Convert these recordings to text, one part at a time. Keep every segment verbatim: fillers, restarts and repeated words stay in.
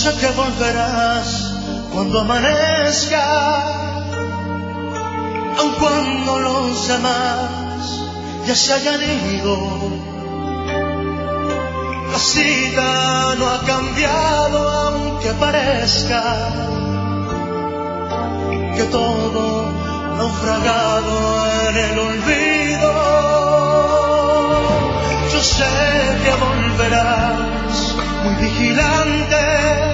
sé que volverás cuando amanezca, aun cuando los demás ya se hayan ido. La cita no ha cambiado, aunque parezca que todo naufragado en el olvido. Yo sé que volverás muy vigilante,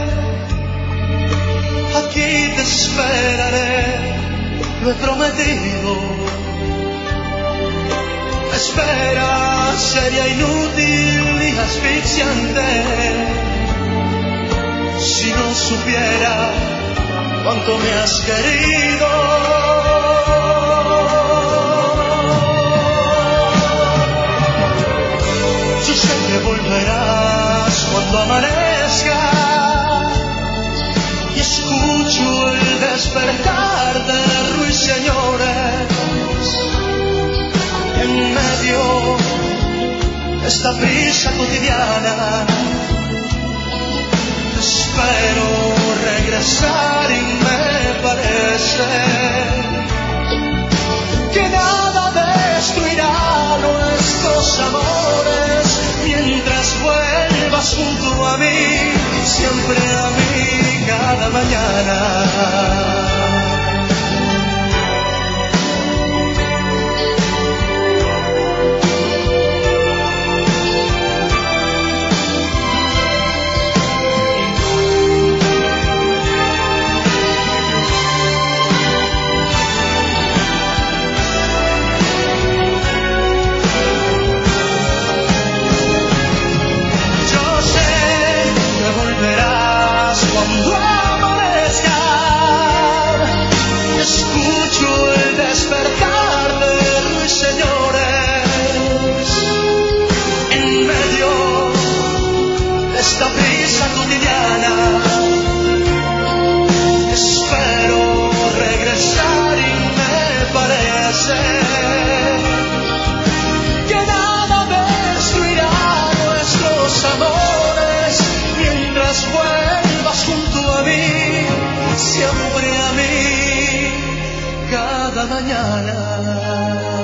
aquí te esperaré, lo he prometido. Espera sería inútil y asfixiante si no supiera cuánto me has querido. Yo sé que volverás cuando amanezca y escucho el despertar de ruiseñores en medio de esta prisa cotidiana. Espero regresar y me parece que nada destruirá nuestros amores mientras vuelvas junto a mí, siempre a mí, cada mañana. Esta prisa cotidiana, espero regresar y me parece que nada destruirá nuestros amores mientras vuelvas junto a mí, siempre a mí, cada mañana.